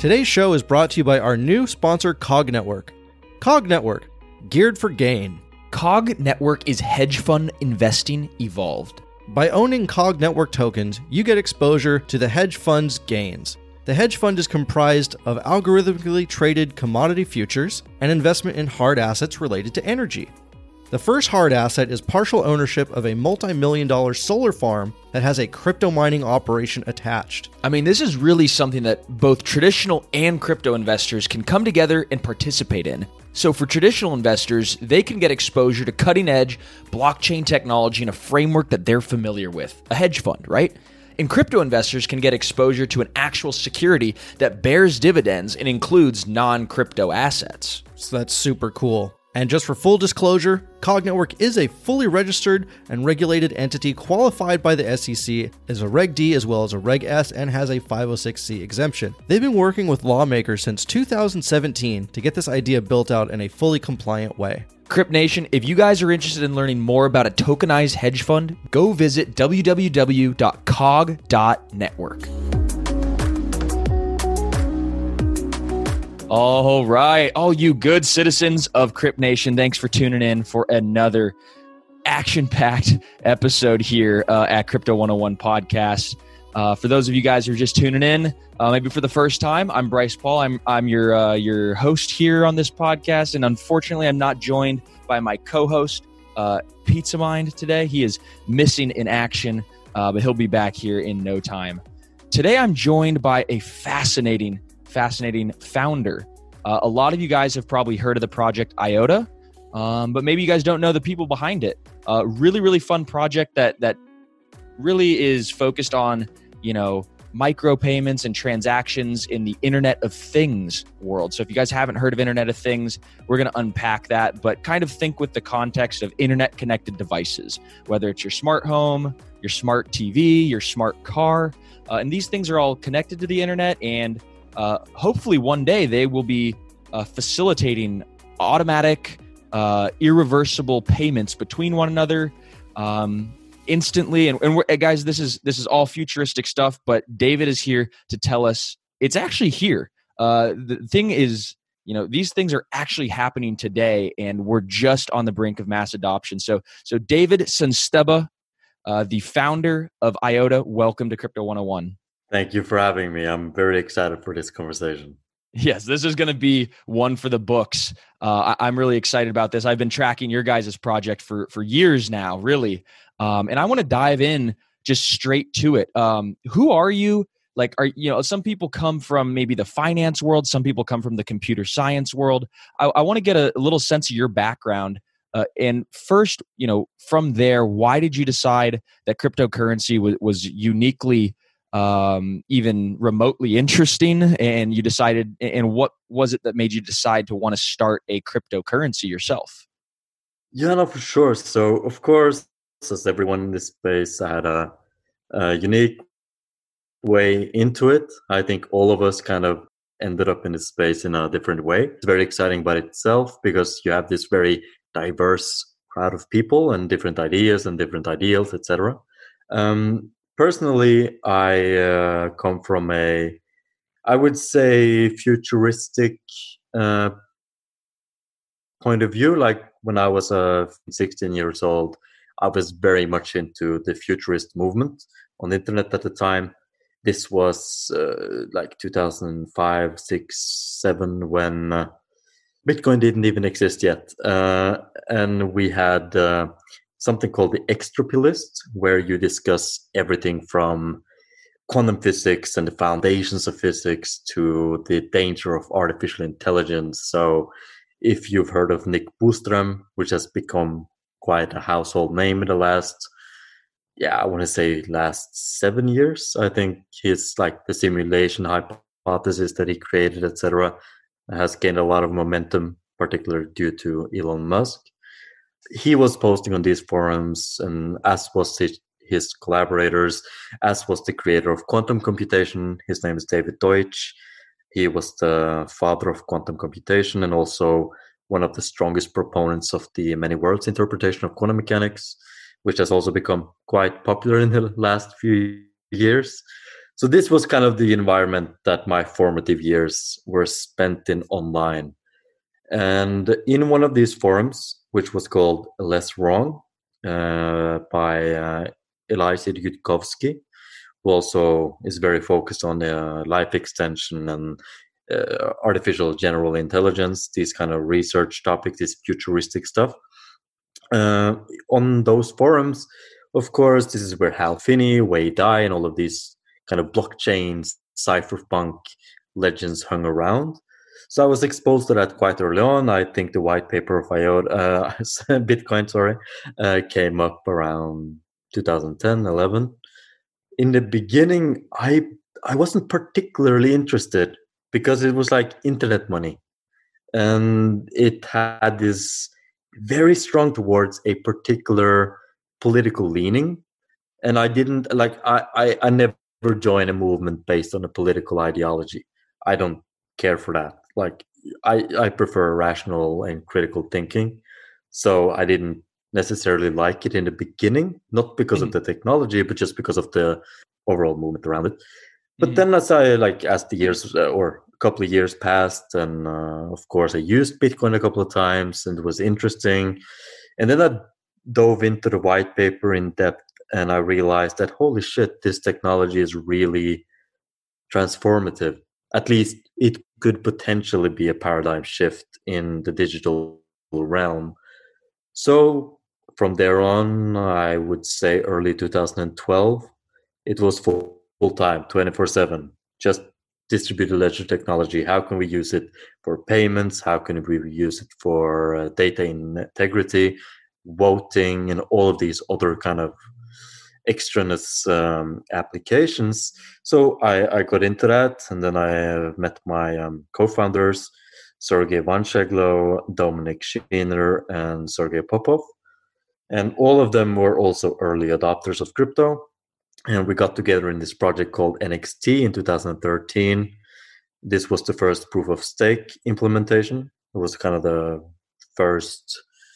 Today's show is brought to you by our new sponsor, Cog Network. Cog Network, geared for gain. Cog Network is hedge fund investing evolved. By owning Cog Network tokens, you get exposure to the hedge fund's gains. The hedge fund is comprised of algorithmically traded commodity futures and investment in hard assets related to energy. The first hard asset is partial ownership of a multi-million-dollar solar farm that has a crypto mining operation attached. I mean, this is really something that both traditional and crypto investors can come together and participate in. So for traditional investors, they can get exposure to cutting-edge blockchain technology in a framework that they're familiar with, a hedge fund, right? And crypto investors can get exposure to an actual security that bears dividends and includes non-crypto assets. So that's super cool. And just for full disclosure, Cog Network is a fully registered and regulated entity qualified by the SEC as a Reg D as well as a Reg S and has a 506c exemption. They've been working with lawmakers since 2017 to get this idea built out in a fully compliant way. Crypt Nation, if you guys are interested in learning more about a tokenized hedge fund, go visit www.cog.network. All right. All you good citizens of Crypt Nation, thanks for tuning in for another action-packed episode here at Crypto 101 Podcast. For those of you guys who are just tuning in, maybe for the first time, I'm Bryce Paul. I'm your host here on this podcast, and unfortunately, I'm not joined by my co-host, Pizza Mind, today. He is missing in action, but he'll be back here in no time. Today, I'm joined by a fascinating founder. A lot of you guys have probably heard of the project IOTA, but maybe you guys don't know the people behind it. Really fun project that really is focused on, micropayments and transactions in the Internet of Things world. So if you guys haven't heard of Internet of Things, we're going to unpack that, but kind of think with the context of internet connected devices, whether it's your smart home, your smart TV, your smart car, and these things are all connected to the internet, and hopefully one day they will be facilitating automatic, irreversible payments between one another instantly. And guys, this is all futuristic stuff, but David is here to tell us it's actually here. The thing is, these things are actually happening today, and we're just on the brink of mass adoption. So David Sansteba, the founder of IOTA, welcome to Crypto 101. Thank you for having me. I'm very excited for this conversation. Yes, this is going to be one for the books. I'm really excited about this. I've been tracking your guys' project for years now, really. And I want to dive in just straight to it. Who are you? Some people come from maybe the finance world. Some people come from the computer science world. I want to get a little sense of your background. And first, from there, why did you decide that cryptocurrency was uniquely even remotely interesting, and you decided, and what was it that made you decide to want to start a cryptocurrency yourself? Yeah, no, for sure. So of course, as everyone in this space, I had a unique way into it. I think all of us kind of ended up in this space in a different way. It's very exciting by itself because you have this very diverse crowd of people and different ideas and different ideals, etc. Personally, I come from I would say, futuristic point of view. Like when I was 16 years old, I was very much into the futurist movement on the internet at the time. This was like 2005, 6, 7, when Bitcoin didn't even exist yet. And we had something called the Extropy List, where you discuss everything from quantum physics and the foundations of physics to the danger of artificial intelligence. So if you've heard of Nick Bostrom, which has become quite a household name in the last 7 years, I think his the simulation hypothesis that he created, etc., has gained a lot of momentum, particularly due to Elon Musk. He was posting on these forums, and as was his collaborators, as was the creator of quantum computation. His name is David Deutsch. He was the father of quantum computation and also one of the strongest proponents of the many worlds interpretation of quantum mechanics, which has also become quite popular in the last few years. So this was kind of the environment that my formative years were spent in online. And in one of these forums, which was called Less Wrong, by Eliezer Yudkowsky, who also is very focused on life extension and artificial general intelligence, these kind of research topics, this futuristic stuff. On those forums, of course, this is where Hal Finney, Wei Dai, and all of these kind of blockchains, cypherpunk legends hung around. So I was exposed to that quite early on. I think the white paper of Bitcoin, came up around 2010, 11. In the beginning, I wasn't particularly interested because it was like internet money, and it had this very strong towards a particular political leaning. And I didn't like, I never join a movement based on a political ideology. I don't care for that. Like, I prefer rational and critical thinking. So I didn't necessarily like it in the beginning, not because of the technology, but just because of the overall movement around it. But then as the years or a couple of years passed, and of course I used Bitcoin a couple of times and it was interesting. And then I dove into the white paper in depth, and I realized that, holy shit, this technology is really transformative. At least it could potentially be a paradigm shift in the digital realm. So from there on, I would say early 2012, it was full time, 24/7, just distributed ledger technology. How can we use it for payments? How can we use it for data integrity, voting, and all of these other kind of extraneous applications? So I got into that, and then I met my co-founders, Sergey Vancheglo, Dominic Schiner, and Sergey Popov. And all of them were also early adopters of crypto. And we got together in this project called NXT in 2013. This was the first proof of stake implementation. It was kind of the first.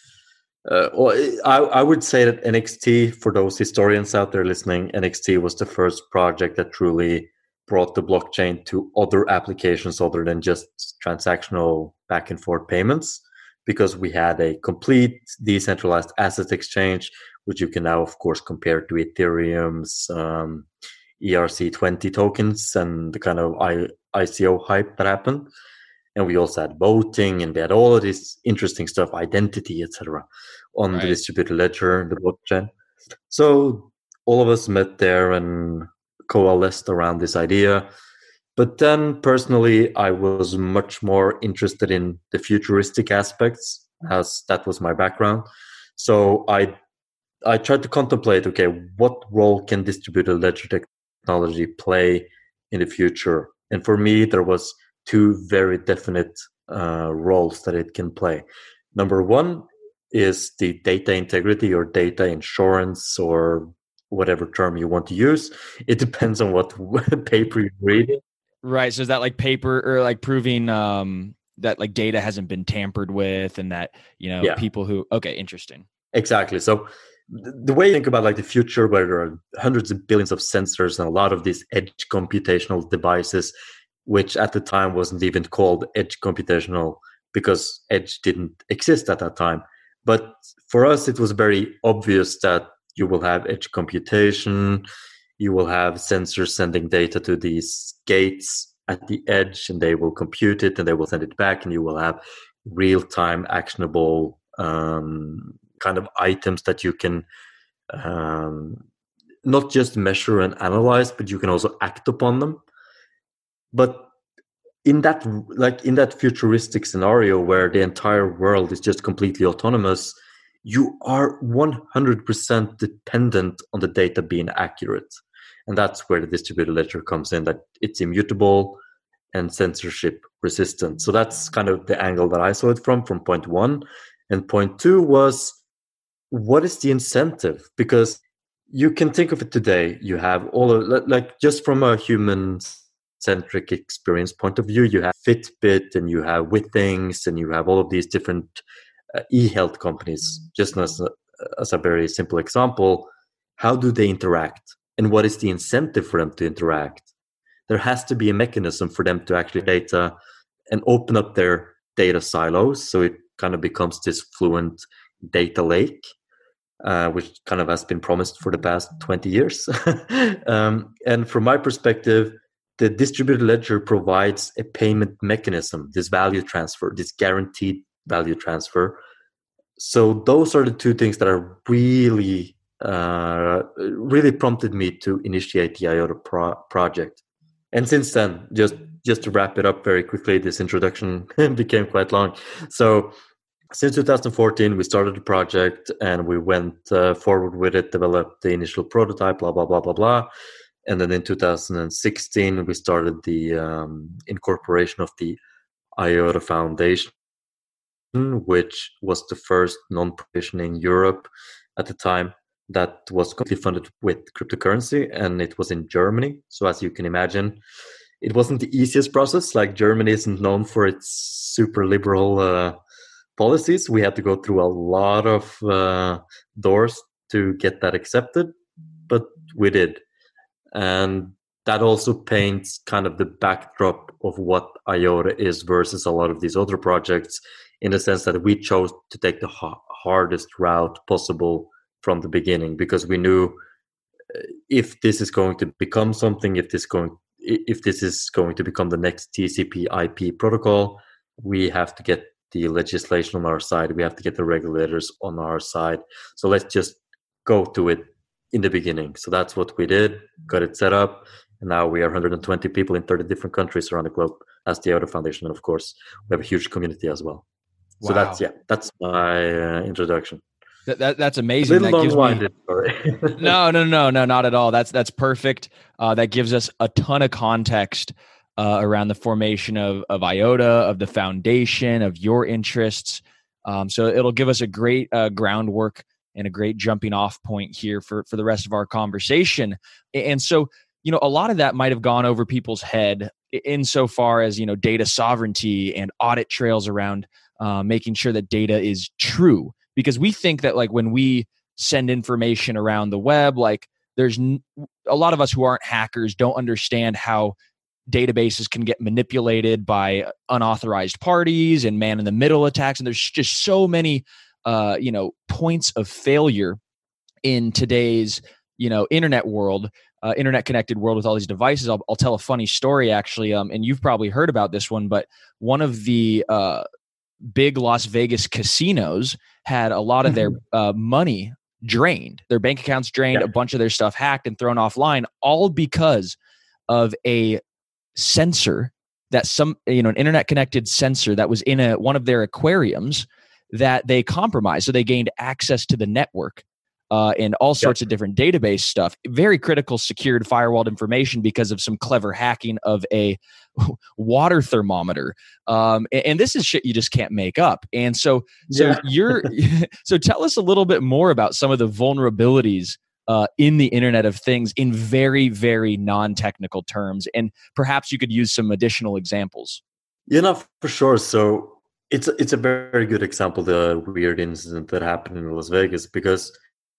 I would say that NXT, for those historians out there listening, NXT was the first project that truly brought the blockchain to other applications other than just transactional back and forth payments, because we had a complete decentralized asset exchange, which you can now, of course, compare to Ethereum's ERC20 tokens and the kind of ICO hype that happened. And we also had voting, and we had all of this interesting stuff, identity, etc., on the distributed ledger, the blockchain. So all of us met there and coalesced around this idea. But then personally, I was much more interested in the futuristic aspects, as that was my background. So I tried to contemplate, okay, what role can distributed ledger technology play in the future? And for me, there was two very definite roles that it can play. Number one is the data integrity or data insurance, or whatever term you want to use. It depends on what paper you're reading. Right. So is that like paper or like proving that like data hasn't been tampered with, and that, people who, okay, interesting. Exactly. So the way you think about like the future, where there are hundreds of billions of sensors and a lot of these edge computational devices, which at the time wasn't even called edge computational because edge didn't exist at that time. But for us, it was very obvious that you will have edge computation, you will have sensors sending data to these gates at the edge, and they will compute it and they will send it back, and you will have real-time actionable kind of items that you can not just measure and analyze, but you can also act upon them. But in that futuristic scenario where the entire world is just completely autonomous, you are 100% dependent on the data being accurate. And that's where the distributed ledger comes in, that it's immutable and censorship resistant. So that's kind of the angle that I saw it from point one. And point two was, what is the incentive? Because you can think of it today, you have all of, like, just from a human-centric experience point of view, you have Fitbit and you have Withings and you have all of these different e-health companies. Just as a very simple example, how do they interact? and what is the incentive for them to interact. There has to be a mechanism for them to actually data and open up their data silos, so it kind of becomes this fluent data lake, which kind of has been promised for the past 20 years. And from my perspective, the distributed ledger provides a payment mechanism, this value transfer, this guaranteed value transfer. So those are the two things that are really prompted me to initiate the IOTA project. And since then, just to wrap it up very quickly, this introduction became quite long. So since 2014, we started the project and we went forward with it, developed the initial prototype, blah, blah, blah, blah, blah. And then in 2016, we started the incorporation of the IOTA Foundation, which was the first non-profit in Europe at the time that was completely funded with cryptocurrency, and it was in Germany. So as you can imagine, it wasn't the easiest process. Like, Germany isn't known for its super liberal policies. We had to go through a lot of doors to get that accepted, but we did. And that also paints kind of the backdrop of what IOTA is versus a lot of these other projects, in the sense that we chose to take the hardest route possible from the beginning, because we knew if this is going to become something, if this is going to become the next TCP/IP protocol, we have to get the legislation on our side. We have to get the regulators on our side. So let's just go to it in the beginning. So that's what we did, got it set up. And now we are 120 people in 30 different countries around the globe as the IOTA Foundation. And of course, we have a huge community as well. Wow. So that's my introduction. That's amazing. A little long-winded, sorry. No, not at all. That's perfect. That gives us a ton of context around the formation of IOTA, of the foundation, of your interests. So it'll give us a great groundwork and a great jumping off point here for the rest of our conversation. And so, a lot of that might have gone over people's head insofar as, data sovereignty and audit trails around making sure that data is true. Because we think that, like, when we send information around the web, like, there's a lot of us who aren't hackers don't understand how databases can get manipulated by unauthorized parties and man-in-the-middle attacks. And there's just so many, points of failure in today's, internet world, internet-connected world with all these devices. I'll tell a funny story, actually, and you've probably heard about this one, but one of the big Las Vegas casinos had a lot of their money drained, their bank accounts drained, a bunch of their stuff hacked and thrown offline, all because of a sensor that an internet connected sensor that was in one of their aquariums that they compromised. So they gained access to the network and all sorts of different database stuff, very critical, secured, firewalled information because of some clever hacking of a water thermometer. And this is shit you just can't make up. And so so tell us a little bit more about some of the vulnerabilities in the Internet of Things in very, very non-technical terms. And perhaps you could use some additional examples. For sure. So it's a very good example, the weird incident that happened in Las Vegas, because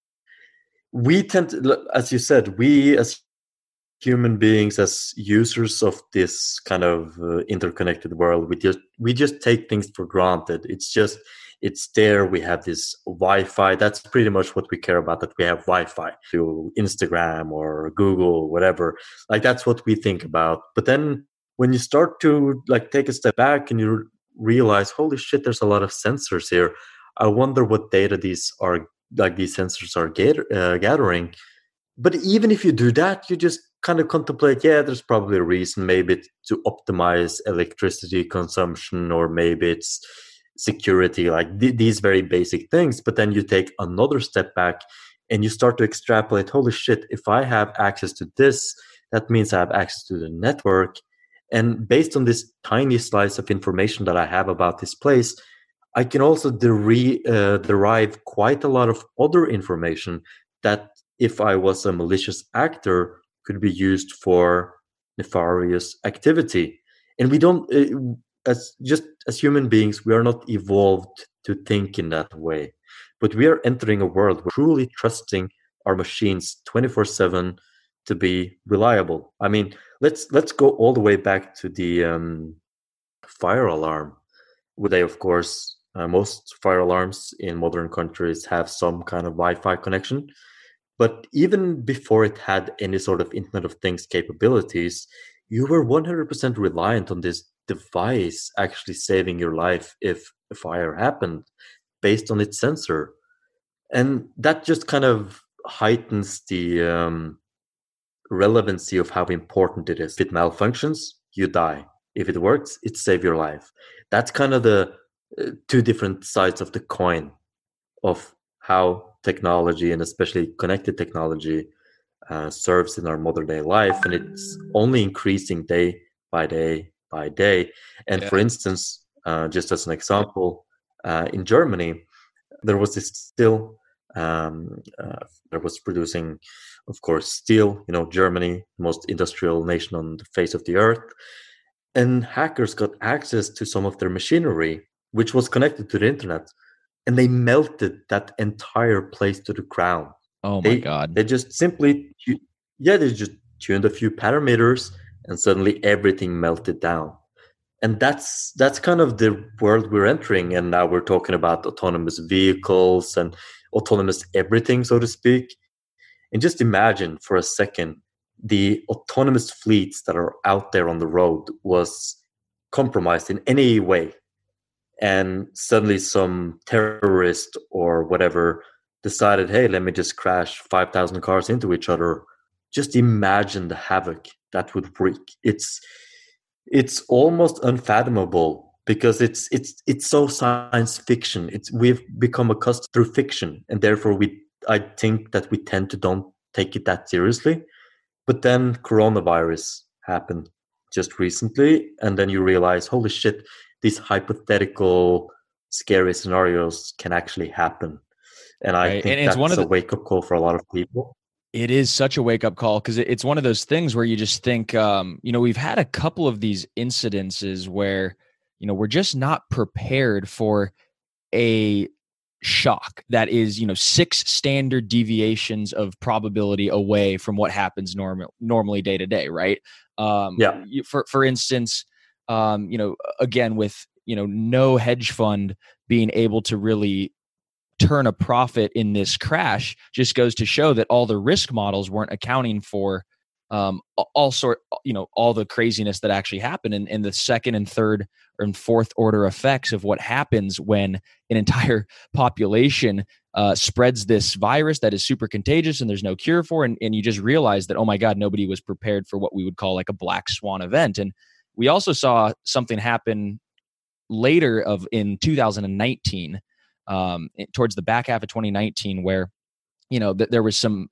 we tend to, as you said, we as human beings, as users of this kind of interconnected world, we just take things for granted. It's there. We have this Wi-Fi. That's pretty much what we care about, that we have Wi-Fi to Instagram or Google, whatever. Like, that's what we think about. But then when you start to take a step back and you realize, holy shit, there's a lot of sensors here. I wonder what data these sensors are gathering. But even if you do that, you just kind of contemplate, there's probably a reason. Maybe it's to optimize electricity consumption, or maybe it's security, these very basic things. But then you take another step back and you start to extrapolate, holy shit, if I have access to this, that means I have access to the network. And based on this tiny slice of information that I have about this place, I can also derive quite a lot of other information that, if I was a malicious actor, could be used for nefarious activity. And we don't, as human beings, we are not evolved to think in that way. But we are entering a world where truly trusting our machines 24/7, to be reliable. I mean, let's go all the way back to the fire alarm. Where they, of course, most fire alarms in modern countries have some kind of Wi-Fi connection. But even before it had any sort of Internet of Things capabilities, you were 100% reliant on this device actually saving your life if a fire happened based on its sensor. And that just kind of heightens the relevancy of how important it is. If it malfunctions, you die. If it works, it saves your life. That's kind of the two different sides of the coin of how technology, and especially connected technology, serves in our modern day life. And it's only increasing day by day by day. And for instance, just as an example, in Germany, there was this steel that was producing, of course, steel. Germany, most industrial nation on the face of the earth. And hackers got access to some of their machinery, which was connected to the internet, and they melted that entire place to the ground. Oh my God. They just simply, they just tuned a few parameters, and suddenly everything melted down. And that's kind of the world we're entering. And now we're talking about autonomous vehicles and autonomous everything, so to speak. And just imagine for a second, the autonomous fleets that are out there on the road was compromised in any way. And suddenly some terrorist or whatever decided, hey, let me just crash 5,000 cars into each other. Just imagine the havoc that would wreak. It's almost unfathomable, because it's so science fiction. We've become accustomed through fiction, and therefore I think that we tend to don't take it that seriously. But then coronavirus happened just recently, and then you realize, holy shit, these hypothetical scary scenarios can actually happen. And I think that's a wake-up call for a lot of people. It is such a wake-up call, because it's one of those things where you just think, we've had a couple of these incidences where, we're just not prepared for a shock that is 6 standard deviations of probability away from what happens normally day to day, right? For instance, again, with no hedge fund being able to really turn a profit in this crash, just goes to show that all the risk models weren't accounting for all the craziness that actually happened, and the second and third and fourth order effects of what happens when an entire population spreads this virus that is super contagious and there's no cure for, and you just realize that, oh my God, nobody was prepared for what we would call like a black swan event. And we also saw something happen later in 2019, towards the back half of 2019, where there was some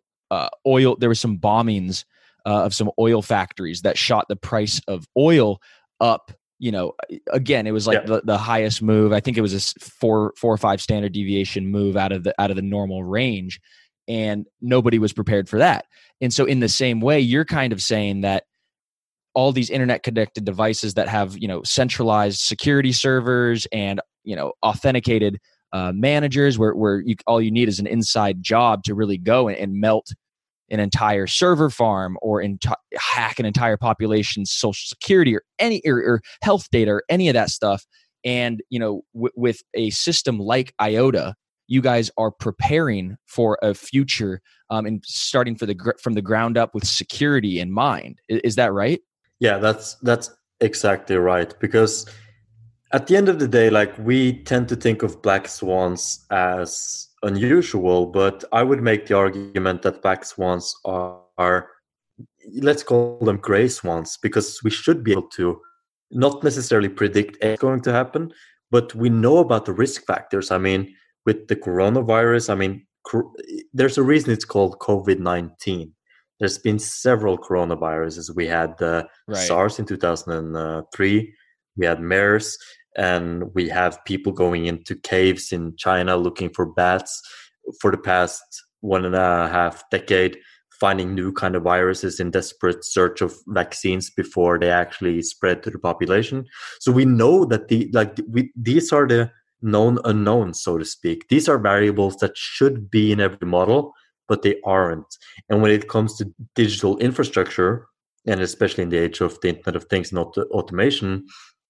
bombings of some oil factories that shot the price of oil up. Again, it was like the highest move. I think it was a 4 or 5 standard deviation move out of the normal range, and nobody was prepared for that. And so in the same way, you're kind of saying that all these internet connected devices that have, centralized security servers and, authenticated managers where all you need is an inside job to really go and melt an entire server farm or hack an entire population's social security or or health data or any of that stuff. And, with a system like IOTA, you guys are preparing for a future and starting from the ground up with security in mind. Is that right? Yeah, that's exactly right. Because at the end of the day, like, we tend to think of black swans as unusual, but I would make the argument that black swans are, let's call them gray swans, because we should be able to not necessarily predict what's going to happen, but we know about the risk factors. I mean, with the coronavirus, there's a reason it's called COVID-19. There's been several coronaviruses. We had SARS in 2003. We had MERS, and we have people going into caves in China looking for bats for the past 1.5 decade, finding new kind of viruses in desperate search of vaccines before they actually spread to the population. So we know that these are the known unknowns, so to speak. These are variables that should be in every model, but they aren't. And when it comes to digital infrastructure, and especially in the age of the Internet of Things and automation,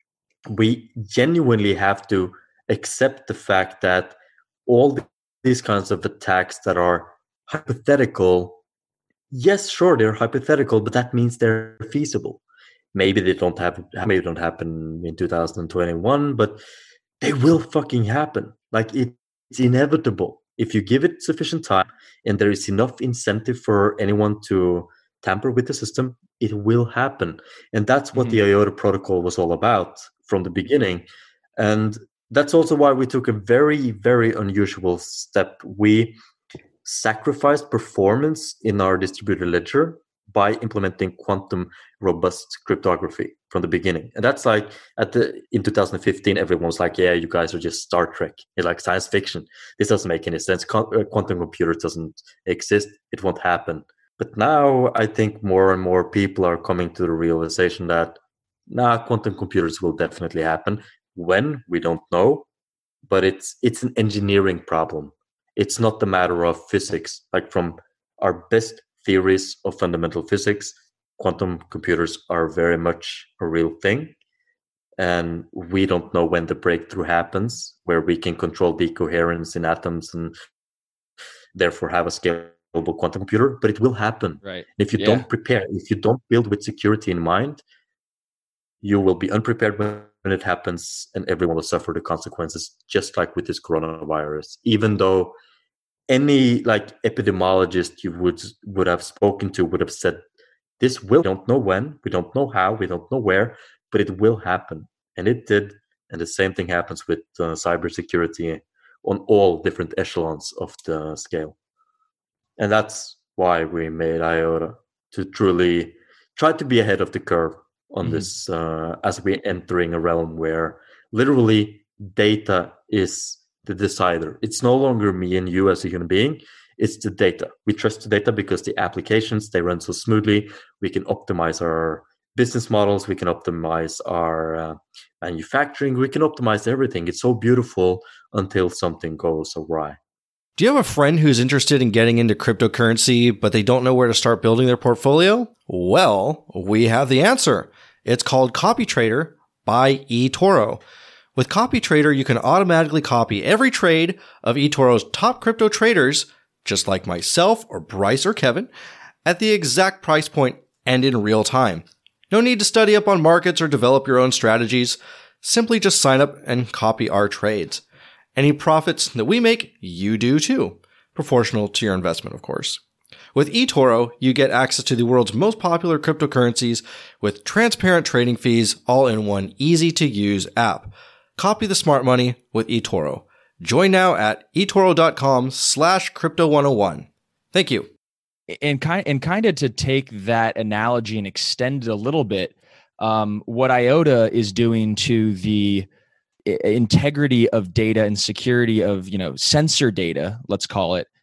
we genuinely have to accept the fact that all these kinds of attacks that are hypothetical, yes, sure, they're hypothetical, but that means they're feasible. Maybe they don't happen in 2021, but they will fucking happen. Like, it's inevitable. If you give it sufficient time and there is enough incentive for anyone to tamper with the system, it will happen. And that's what the IOTA protocol was all about from the beginning. And that's also why we took a very, very unusual step. We sacrificed performance in our distributed ledger by implementing quantum robust cryptography from the beginning. And that's like in 2015, everyone was like, yeah, you guys are just Star Trek. It's like science fiction. This doesn't make any sense. Quantum computer doesn't exist. It won't happen. But now I think more and more people are coming to the realization that quantum computers will definitely happen. When? We don't know. But it's an engineering problem. It's not the matter of physics. Like, from our best theories of fundamental physics, quantum computers are very much a real thing. And we don't know when the breakthrough happens, where we can control the coherence in atoms and therefore have a scalable quantum computer, but it will happen. Right. If you don't prepare, if you don't build with security in mind, you will be unprepared when it happens, and everyone will suffer the consequences, just like with this coronavirus. Even though any epidemiologist you would have spoken to would have said, this will, we don't know when, we don't know how, we don't know where, but it will happen. And it did. And the same thing happens with cybersecurity on all different echelons of the scale. And that's why we made IOTA, to truly try to be ahead of the curve on this, as we're entering a realm where literally data is the decider. It's no longer me and you as a human being. It's the data. We trust the data because the applications, they run so smoothly. We can optimize our business models. We can optimize our manufacturing. We can optimize everything. It's so beautiful until something goes awry. Do you have a friend who's interested in getting into cryptocurrency, but they don't know where to start building their portfolio? Well, we have the answer. It's called CopyTrader by eToro. With CopyTrader, you can automatically copy every trade of eToro's top crypto traders, just like myself or Bryce or Kevin, at the exact price point and in real time. No need to study up on markets or develop your own strategies. Simply just sign up and copy our trades. Any profits that we make, you do too. Proportional to your investment, of course. With eToro, you get access to the world's most popular cryptocurrencies with transparent trading fees, all in one easy-to-use app. Copy the smart money with eToro. Join now at eToro.com/crypto101. Thank you. And kind of to take that analogy and extend it a little bit, what IOTA is doing to the integrity of data and security of, sensor data, let's call it,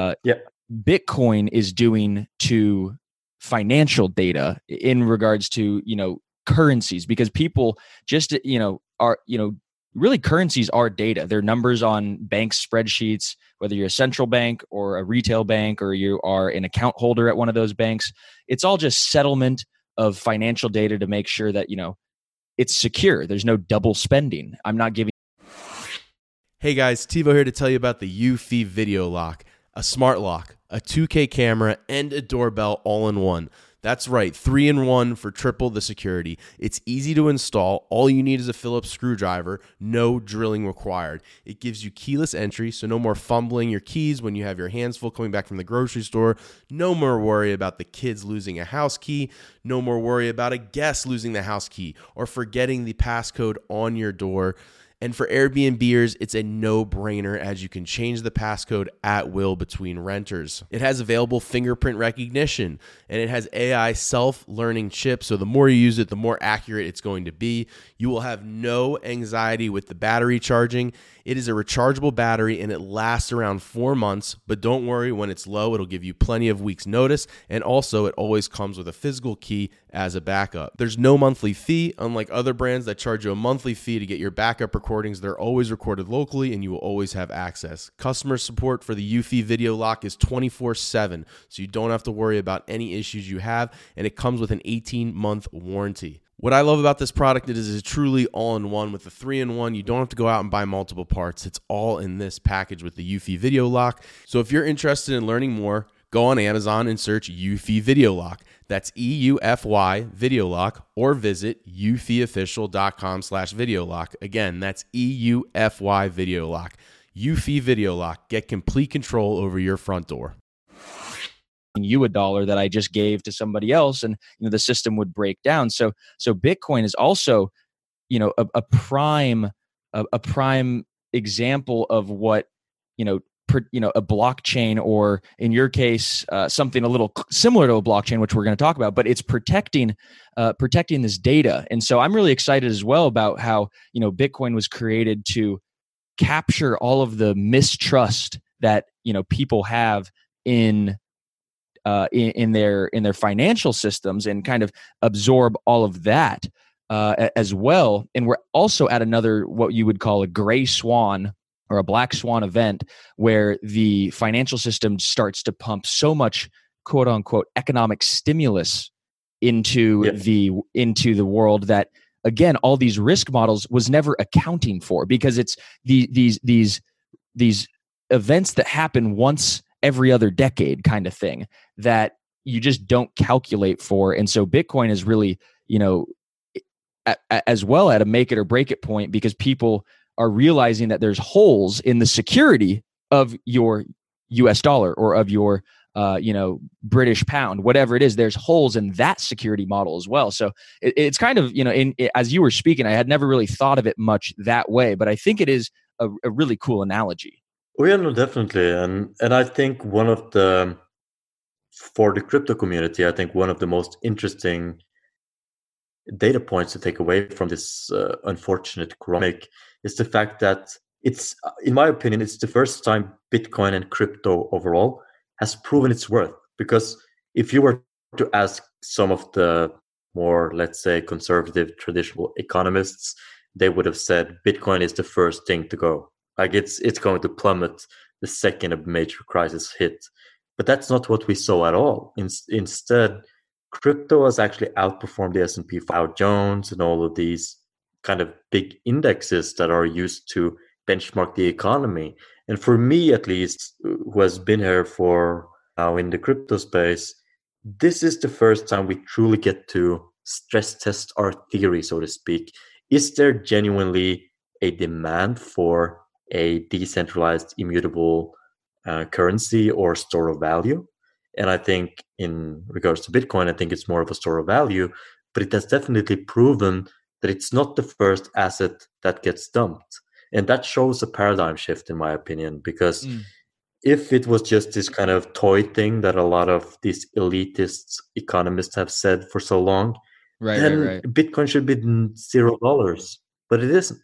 Bitcoin is doing to financial data in regards to, currencies, because people just, are, really currencies are data. They're numbers on bank spreadsheets, whether you're a central bank or a retail bank, or you are an account holder at one of those banks. It's all just settlement of financial data to make sure that, it's secure. There's no double spending. I'm not giving. Hey guys, Tivo here to tell you about the Eufy Video Lock, a smart lock, a 2K camera, and a doorbell all in one. That's right, 3-in-1 for triple the security. It's easy to install. All you need is a Phillips screwdriver. No drilling required. It gives you keyless entry, so no more fumbling your keys when you have your hands full coming back from the grocery store. No more worry about the kids losing a house key. No more worry about a guest losing the house key or forgetting the passcode on your door. And for Airbnbers, it's a no-brainer as you can change the passcode at will between renters. It has available fingerprint recognition, and it has AI self-learning chips, so the more you use it, the more accurate it's going to be. You will have no anxiety with the battery charging. It is a rechargeable battery and it lasts around 4 months, but don't worry, when it's low, it'll give you plenty of weeks notice. And also it always comes with a physical key as a backup. There's no monthly fee, unlike other brands that charge you a monthly fee to get your backup recordings. They're always recorded locally and you will always have access. Customer support for the Eufy Video Lock is 24/7, so you don't have to worry about any issues you have, and it comes with an 18-month warranty. What I love about this product is it's truly all-in-one. With the 3-in-1, you don't have to go out and buy multiple parts. It's all in this package with the Eufy Video Lock. So if you're interested in learning more, go on Amazon and search Eufy Video Lock. That's EUFY Video Lock, or visit eufyofficial.com/video lock. Again, that's EUFY Video Lock. Eufy Video Lock. Get complete control over your front door. You $1 that I just gave to somebody else, and the system would break down. So Bitcoin is also a prime example of what a blockchain, or in your case something a little similar to a blockchain, which we're going to talk about, but it's protecting this data. And so I'm really excited as well about how Bitcoin was created to capture all of the mistrust that people have in their financial systems, and kind of absorb all of that as well. And we're also at another, what you would call a gray swan or a black swan event, where the financial system starts to pump so much quote unquote economic stimulus into the world that, again, all these risk models was never accounting for, because it's these events that happen once every other decade kind of thing that you just don't calculate for. And so Bitcoin is really, as well at a make it or break it point, because people are realizing that there's holes in the security of your US dollar or of your, British pound, whatever it is. There's holes in that security model as well. So it's kind of, as you were speaking, I had never really thought of it much that way, but I think it is a really cool analogy. Oh yeah, no, definitely, and I think for the crypto community, I think one of the most interesting data points to take away from this unfortunate corona is the fact that it's, in my opinion, it's the first time Bitcoin and crypto overall has proven its worth. Because if you were to ask some of the more, let's say, conservative, traditional economists, they would have said Bitcoin is the first thing to go. Like it's going to plummet the second a major crisis hit. But that's not what we saw at all. Instead, crypto has actually outperformed the S&P Dow Jones and all of these kind of big indexes that are used to benchmark the economy. And for me, at least, who has been here for now in the crypto space, this is the first time we truly get to stress test our theory, so to speak. Is there genuinely a demand for a decentralized, immutable currency or store of value? And I think in regards to Bitcoin, I think it's more of a store of value, but it has definitely proven that it's not the first asset that gets dumped. And that shows a paradigm shift, in my opinion, because if it was just this kind of toy thing that a lot of these elitist economists have said for so long, then Bitcoin should be $0, but it isn't.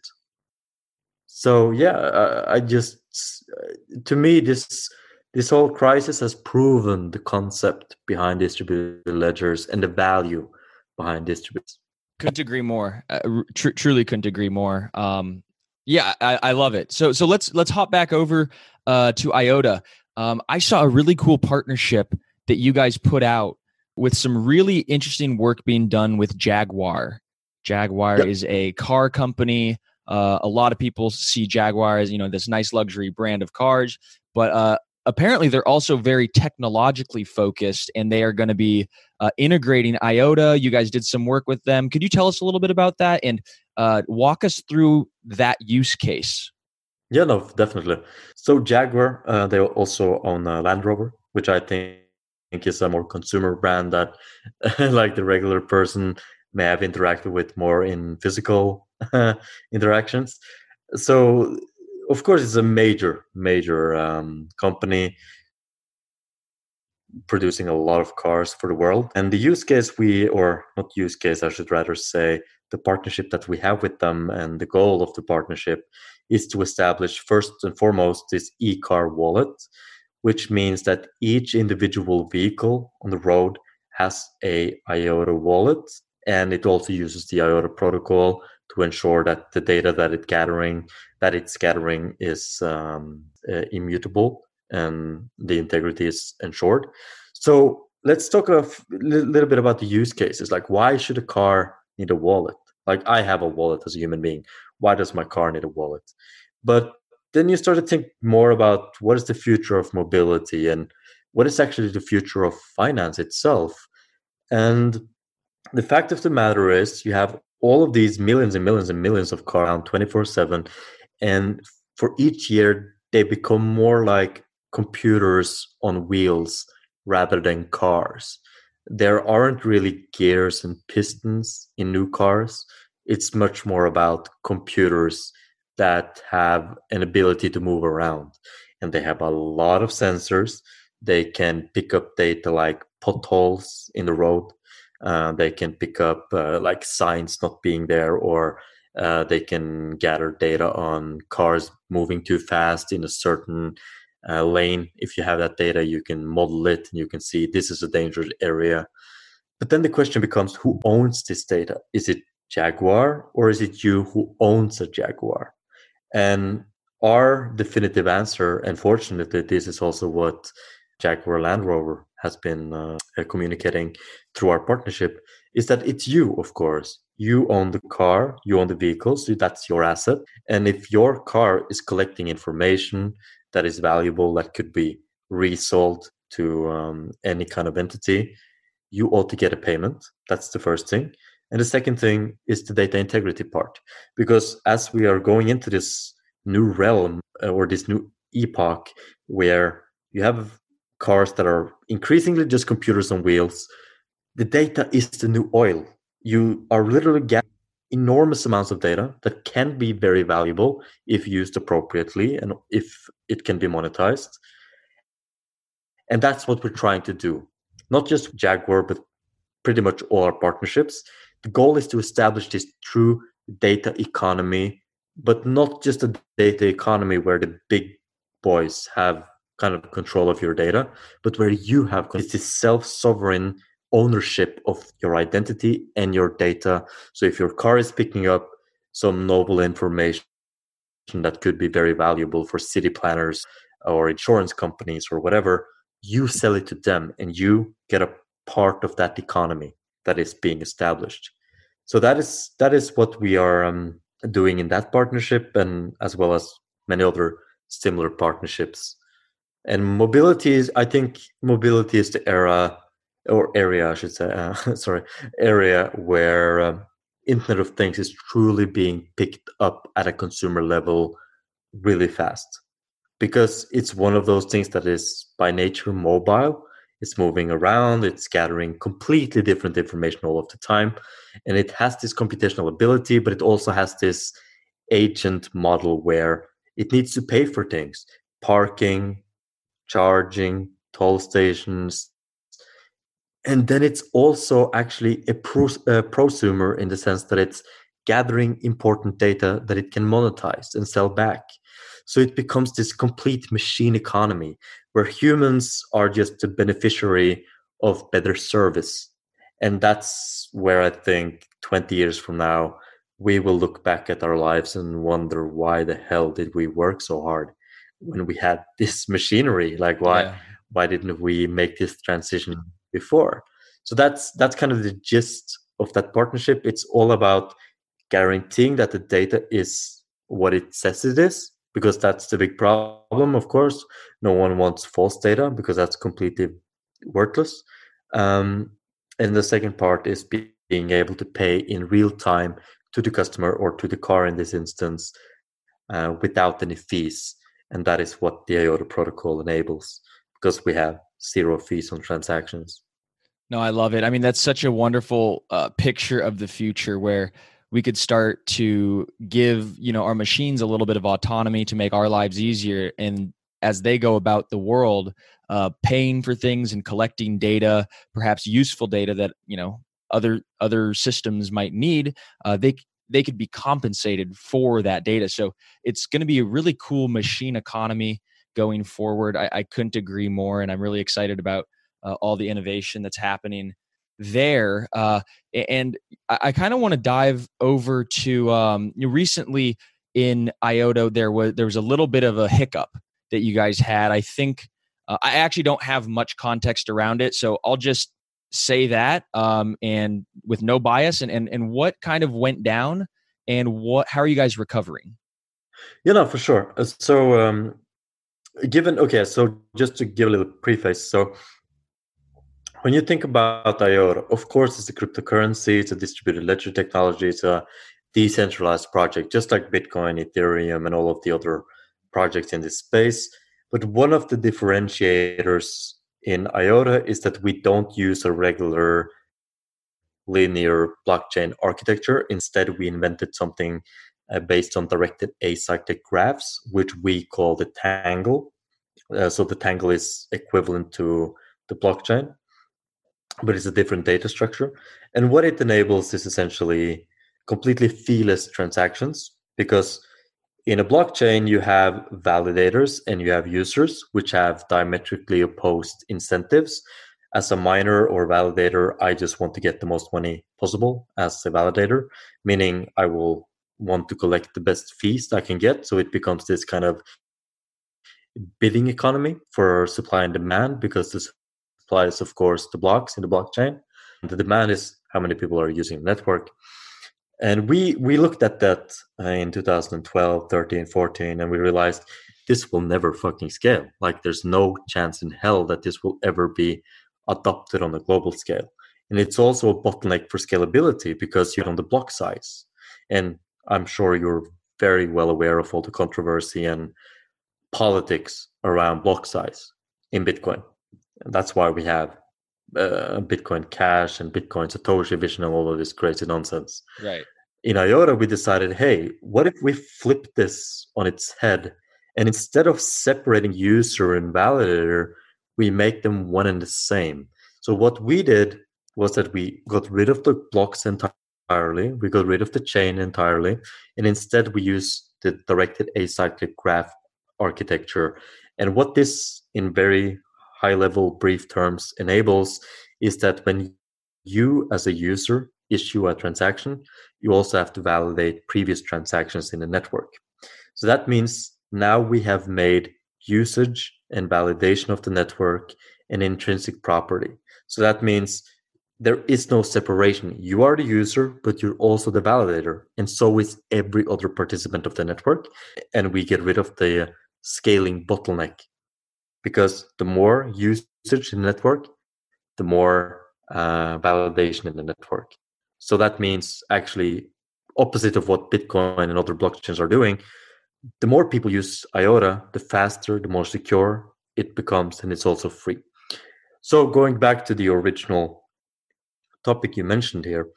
So yeah, I just, to me, this whole crisis has proven the concept behind distributed ledgers and the value behind distributed. Couldn't agree more. Truly couldn't agree more. Yeah, I love it. So let's hop back over to IOTA. I saw a really cool partnership that you guys put out with some really interesting work being done with Jaguar. Jaguar is a car company. A lot of people see Jaguar as, this nice luxury brand of cars, but apparently they're also very technologically focused, and they are going to be integrating IOTA. You guys did some work with them. Could you tell us a little bit about that and walk us through that use case? Yeah, no, definitely. So Jaguar, they also own Land Rover, which I think is a more consumer brand that like the regular person may have interacted with more in physical interactions. So of course it's a major company. producing a lot of cars for the world. And the use case or not use case, I should rather say, the partnership that we have with them and the goal of the partnership is to establish first and foremost this e-car wallet, which means that each individual vehicle on the road has a IOTA wallet, and it also uses the IOTA protocol to ensure that the data that it's gathering is immutable and the integrity is ensured. So let's talk a little bit about the use cases. Like, why should a car need a wallet? Like, I have a wallet as a human being. Why does my car need a wallet? But then you start to think more about what is the future of mobility and what is actually the future of finance itself. And the fact of the matter is, you have all of these millions and millions and millions of cars around 24/7, and for each year they become more like computers on wheels rather than cars. There aren't really gears and pistons in new cars. It's much more about computers that have an ability to move around, and they have a lot of sensors. They can pick up data like potholes in the road. They can pick up like signs not being there, or they can gather data on cars moving too fast in a certain lane. If you have that data, you can model it and you can see this is a dangerous area. But then the question becomes, who owns this data? Is it Jaguar, or is it you who owns a Jaguar? And our definitive answer, and fortunately, this is also what Jaguar Land Rover has been communicating through our partnership, is that it's you, of course. You own the car, you own the vehicles, so that's your asset. And if your car is collecting information that is valuable, that could be resold to any kind of entity, you ought to get a payment. That's the first thing. And the second thing is the data integrity part. Because as we are going into this new realm or this new epoch where you have cars that are increasingly just computers on wheels, the data is the new oil. You are literally getting enormous amounts of data that can be very valuable if used appropriately and if it can be monetized. And that's what we're trying to do. Not just Jaguar, but pretty much all our partnerships. The goal is to establish this true data economy, but not just a data economy where the big boys have kind of control of your data, but where you have this self-sovereign ownership of your identity and your data. So if your car is picking up some novel information that could be very valuable for city planners or insurance companies or whatever, you sell it to them and you get a part of that economy that is being established. So that is what we are doing in that partnership, and as well as many other similar partnerships. And I think mobility is the area, I should say, area where Internet of Things is truly being picked up at a consumer level really fast. Because it's one of those things that is by nature mobile. It's moving around, it's gathering completely different information all of the time. And it has this computational ability, but it also has this agent model where it needs to pay for things. Parking, charging, toll stations. And then it's also actually a prosumer in the sense that it's gathering important data that it can monetize and sell back. So it becomes this complete machine economy where humans are just the beneficiary of better service. And that's where I think 20 years from now, we will look back at our lives and wonder, why the hell did we work so hard when we had this machinery? Like, why didn't we make this transition before? So that's kind of the gist of that partnership. It's all about guaranteeing that the data is what it says it is, because that's the big problem, of course. No one wants false data because that's completely worthless. And the second part is being able to pay in real time to the customer, or to the car in this instance, without any fees. And that is what the IOTA protocol enables, because we have 0 fees on transactions. No, I love it. I mean, that's such a wonderful picture of the future where we could start to give, our machines a little bit of autonomy to make our lives easier. And as they go about the world, paying for things and collecting data, perhaps useful data that other systems might need, they could be compensated for that data. So it's going to be a really cool machine economy going forward. I couldn't agree more, and I'm really excited about all the innovation that's happening there. And I kind of want to dive over to recently in IOTA, there was a little bit of a hiccup that you guys had. I think I actually don't have much context around it, so I'll just say that and with no bias, and what kind of went down, and how are you guys recovering? For sure. So just to give a little preface, so when you think about IOTA, of course, it's a cryptocurrency, it's a distributed ledger technology, it's a decentralized project, just like Bitcoin, Ethereum, and all of the other projects in this space. But one of the differentiators in IOTA is that we don't use a regular linear blockchain architecture. Instead, we invented something based on directed acyclic graphs, which we call the Tangle. So the Tangle is equivalent to the blockchain, but it's a different data structure. And what it enables is essentially completely feeless transactions, because in a blockchain, you have validators and you have users, which have diametrically opposed incentives. As a miner or validator, I just want to get the most money possible as a validator, meaning I will want to collect the best fees I can get. So it becomes this kind of bidding economy for supply and demand, because the supply is, of course, the blocks in the blockchain. And the demand is how many people are using the network. And we looked at that in 2012, 13, 14, and we realized this will never fucking scale. Like, there's no chance in hell that this will ever be adopted on a global scale. And it's also a bottleneck for scalability, because you're on the block size. And I'm sure you're very well aware of all the controversy and politics around block size in Bitcoin. And that's why we have Bitcoin Cash and Bitcoin Satoshi Vision and all of this crazy nonsense. Right. In IOTA, we decided, hey, what if we flip this on its head, and instead of separating user and validator, we make them one and the same. So what we did was that we got rid of the blocks entirely, we got rid of the chain entirely, and instead we use the directed acyclic graph architecture. And what this, in very high-level brief terms, enables is that when you as a user issue a transaction, you also have to validate previous transactions in the network. So that means now we have made usage and validation of the network an intrinsic property. So that means there is no separation. You are the user, but you're also the validator. And so is every other participant of the network. And we get rid of the scaling bottleneck, because the more usage in the network, the more validation in the network. So that means, actually, opposite of what Bitcoin and other blockchains are doing, the more people use IOTA, the faster, the more secure it becomes, and it's also free. So going back to the original topic you mentioned here,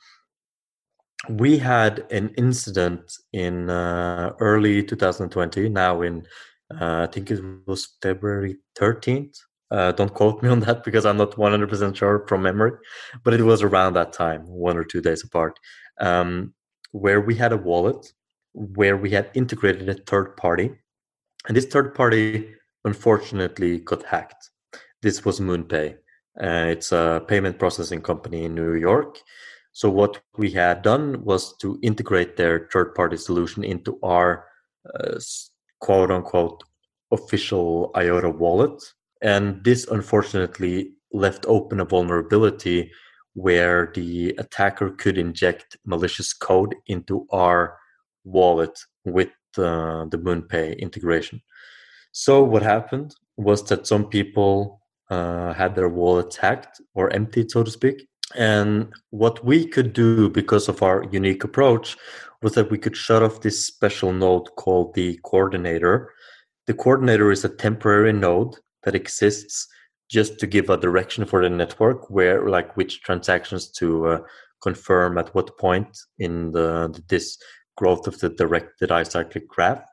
we had an incident in early 2020, now in, I think it was February 13th. Don't quote me on that, because I'm not 100% sure from memory, but it was around that time, 1 or 2 days apart, where we had a wallet where we had integrated a third party. And this third party, unfortunately, got hacked. This was MoonPay. It's a payment processing company in New York. So what we had done was to integrate their third-party solution into our quote-unquote official IOTA wallet. And this, unfortunately, left open a vulnerability where the attacker could inject malicious code into our wallet with the MoonPay integration. So what happened was that some people had their wallets hacked or emptied, so to speak. And what we could do, because of our unique approach, was that we could shut off this special node called the coordinator. The coordinator is a temporary node that exists just to give a direction for the network, where, like, which transactions to confirm at what point in this growth of the directed acyclic graph.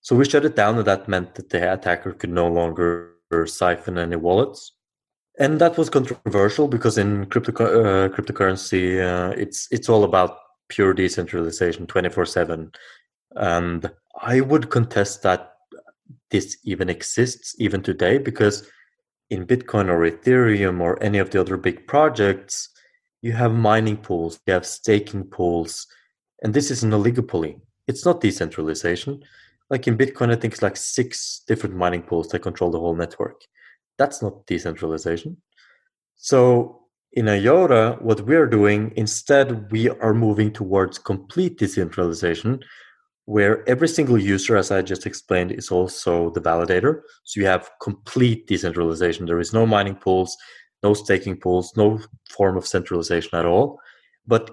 So we shut it down, and that meant that the attacker could no longer siphon any wallets. And that was controversial because in cryptocurrency, it's all about pure decentralization 24/7. And I would contest that this even exists even today, because in Bitcoin or Ethereum or any of the other big projects, you have mining pools, you have staking pools, and this is an oligopoly. It's not decentralization. Like in Bitcoin, I think it's like 6 different mining pools that control the whole network. That's not decentralization. So in IOTA, what we're doing, instead, we are moving towards complete decentralization, where every single user, as I just explained, is also the validator. So you have complete decentralization. There is no mining pools, no staking pools, no form of centralization at all. But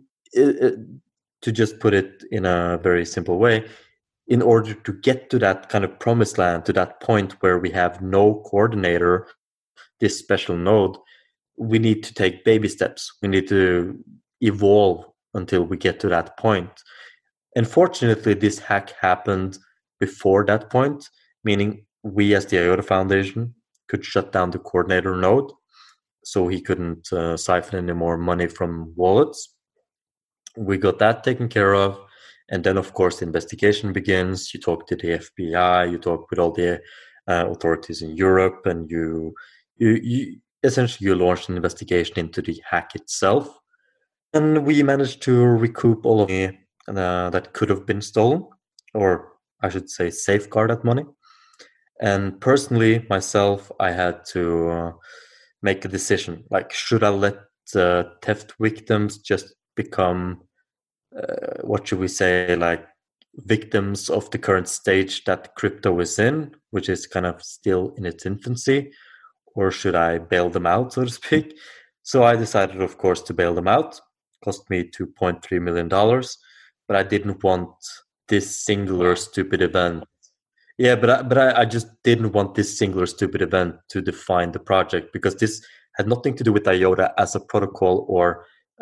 to just put it in a very simple way, in order to get to that kind of promised land, to that point where we have no coordinator, this special node, we need to take baby steps. We need to evolve until we get to that point. Unfortunately, this hack happened before that point, meaning we as the IOTA Foundation could shut down the coordinator node, so he couldn't siphon any more money from wallets. We got that taken care of. And then, of course, the investigation begins. You talk to the FBI, you talk with all the authorities in Europe, and you essentially launch an investigation into the hack itself. And we managed to recoup all of the that could have been stolen, or I should say safeguard that money. And personally, myself, I had to make a decision. Like, should I let theft victims just become, what should we say, like victims of the current stage that crypto is in, which is kind of still in its infancy, or should I bail them out, so to speak? So I decided, of course, to bail them out. Cost me $2.3 million, but I didn't want this singular stupid event. Yeah, but I just didn't want this singular stupid event to define the project, because this had nothing to do with IOTA as a protocol or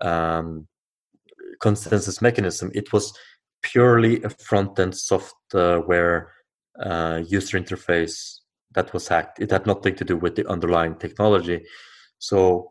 consensus mechanism. It was purely a front-end software user interface that was hacked. It had nothing to do with the underlying technology. So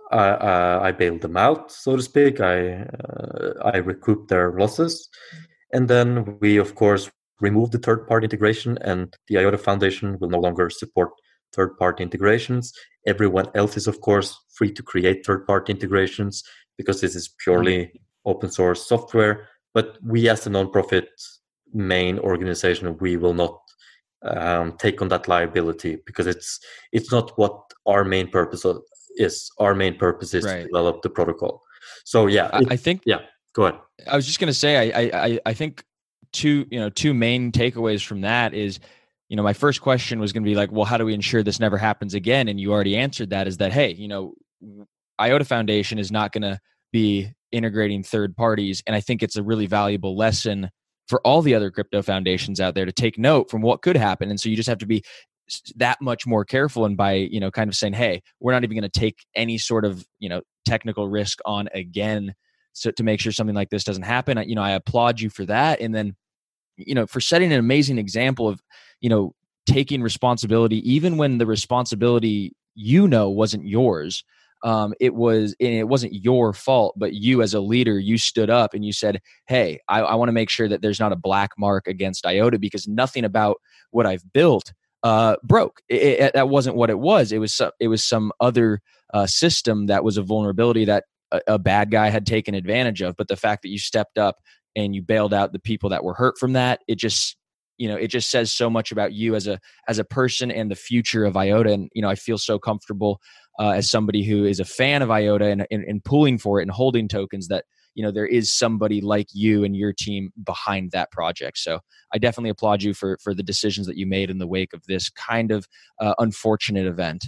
I bailed them out, so to speak. I recouped their losses. And then we, of course, removed the third-party integration, and the IOTA Foundation will no longer support third-party integrations. Everyone else is, of course, free to create third-party integrations, because this is purely open source software. But we, as a nonprofit main organization, we will not take on that liability, because it's not what our main purpose is. Our main purpose is to develop the protocol. So I think go ahead. I was just going to say, I think two main takeaways from that is, my first question was going to be like, well, how do we ensure this never happens again? And you already answered that, is that, hey, IOTA Foundation is not going to be integrating third parties. And I think it's a really valuable lesson for all the other crypto foundations out there to take note from what could happen. And so you just have to be that much more careful. And by, kind of saying, hey, we're not even going to take any sort of, technical risk on again, so to make sure something like this doesn't happen. I applaud you for that. And then, for setting an amazing example of, taking responsibility, even when the responsibility, wasn't yours. It wasn't your fault, but you as a leader, you stood up and you said, hey, I want to make sure that there's not a black mark against IOTA, because nothing about what I've built broke. That wasn't what it was. It was some other system that was a vulnerability that a bad guy had taken advantage of. But the fact that you stepped up and you bailed out the people that were hurt from that, it just says so much about you as a person and the future of IOTA. And, I feel so comfortable as somebody who is a fan of IOTA and pulling for it and holding tokens, that, there is somebody like you and your team behind that project. So I definitely applaud you for the decisions that you made in the wake of this kind of unfortunate event.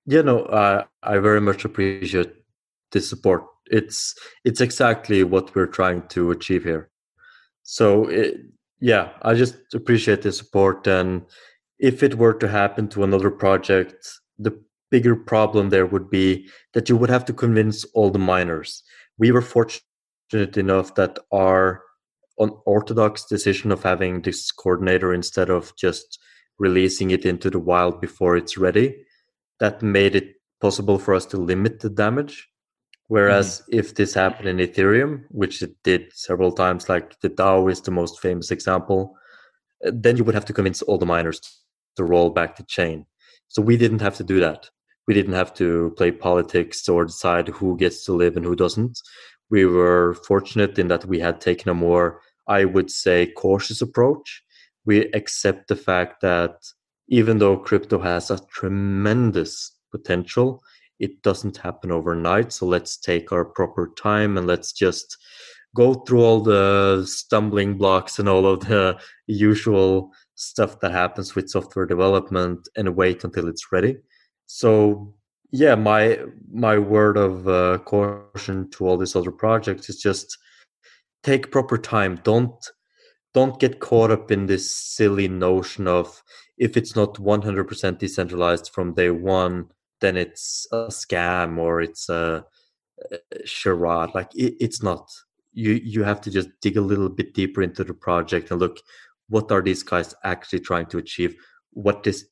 I very much appreciate the support. It's exactly what we're trying to achieve here. So I just appreciate the support. And if it were to happen to another project, the bigger problem there would be that you would have to convince all the miners. We were fortunate enough that our unorthodox decision of having this coordinator instead of just releasing it into the wild before it's ready. That made it possible for us to limit the damage. Whereas if this happened in Ethereum, which it did several times, like the DAO is the most famous example, then you would have to convince all the miners to roll back the chain. So we didn't have to do that. We didn't have to play politics or decide who gets to live and who doesn't. We were fortunate in that we had taken a more, I would say, cautious approach. We accept the fact that even though crypto has a tremendous potential, it doesn't happen overnight. So let's take our proper time and let's just go through all the stumbling blocks and all of the usual stuff that happens with software development and wait until it's ready. So yeah, my word of caution to all these other projects is just take proper time. Don't get caught up in this silly notion of if it's not 100% decentralized from day one, then it's a scam or it's a charade. Like it's not. You have to just dig a little bit deeper into the project and look, what are these guys actually trying to achieve? What is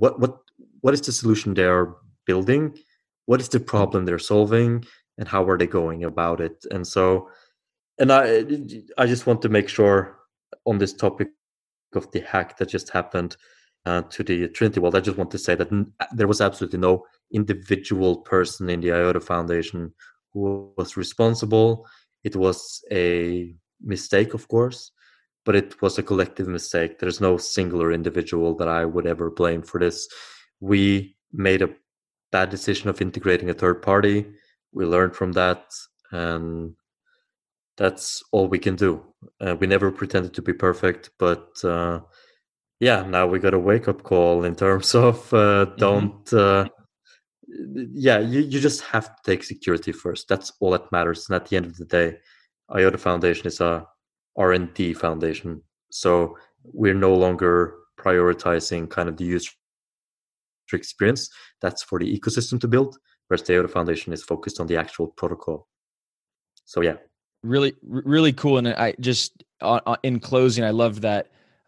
the solution they're building? What is the problem they're solving? And how are they going about it? And so, and I just want to make sure on this topic of the hack that just happened to the Trinity Vault, I just want to say that there was absolutely no individual person in the IOTA Foundation who was responsible. It was a mistake, of course, but it was a collective mistake. There's no singular individual that I would ever blame for this. We made a bad decision of integrating a third party. We learned from that, and that's all we can do. We never pretended to be perfect, but yeah, now we got a wake-up call in terms of you just have to take security first. That's all that matters. And at the end of the day, IOTA Foundation is a R&D foundation. So we're no longer prioritizing kind of the user experience. That's for the ecosystem to build, whereas the IOTA Foundation is focused on the actual protocol. So yeah. Really, really cool. And I just, in closing, I love that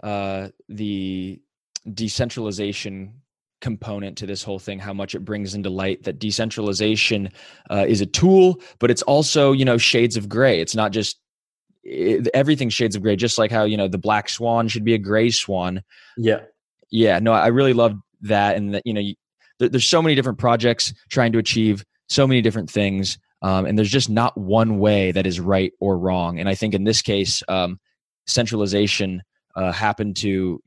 the decentralization component to this whole thing, how much it brings into light that decentralization is a tool, but it's also, shades of gray. It's not just everything shades of gray, just like how, the black swan should be a gray swan. Yeah. Yeah. No, I really love that. And that, there's so many different projects trying to achieve so many different things. And there's just not one way that is right or wrong. And I think in this case, centralization happened to,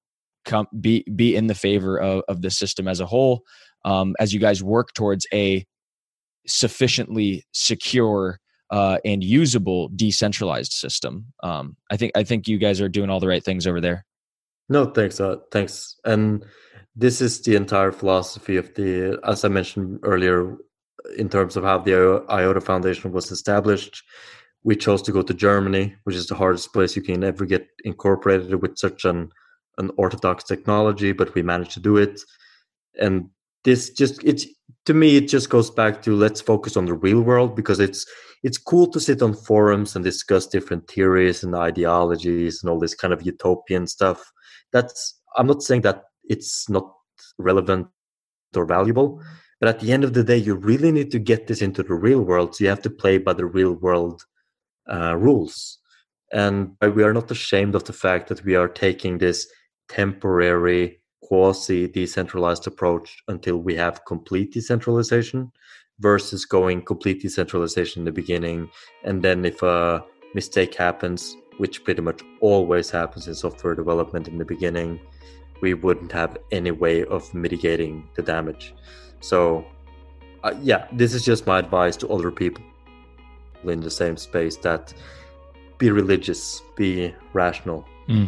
be in the favor of the system as a whole, as you guys work towards a sufficiently secure and usable decentralized system. I think you guys are doing all the right things over there. No, thanks. Thanks. And this is the entire philosophy of as I mentioned earlier, in terms of how the IOTA Foundation was established. We chose to go to Germany, which is the hardest place you can ever get incorporated with such an orthodox technology, but we managed to do it. And this to me, it just goes back to let's focus on the real world, because it's cool to sit on forums and discuss different theories and ideologies and all this kind of utopian stuff. I'm not saying that it's not relevant or valuable, but at the end of the day, you really need to get this into the real world. So you have to play by the real world rules. And we are not ashamed of the fact that we are taking this temporary quasi-decentralized approach until we have complete decentralization, versus going complete decentralization in the beginning. And then if a mistake happens, which pretty much always happens in software development in the beginning, we wouldn't have any way of mitigating the damage. So this is just my advice to other people in the same space, that be religious, be rational.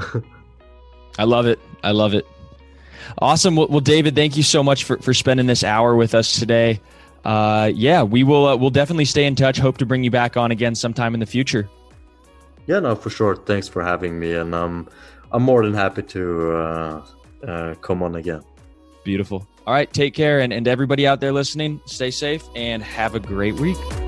I love it. Awesome. Well, David, thank you so much for spending this hour with us today. We will we'll definitely stay in touch. Hope to bring you back on again sometime in the future. Yeah, no, for sure. Thanks for having me. And I'm more than happy to come on again. Beautiful. All right. Take care. And everybody out there listening, stay safe and have a great week.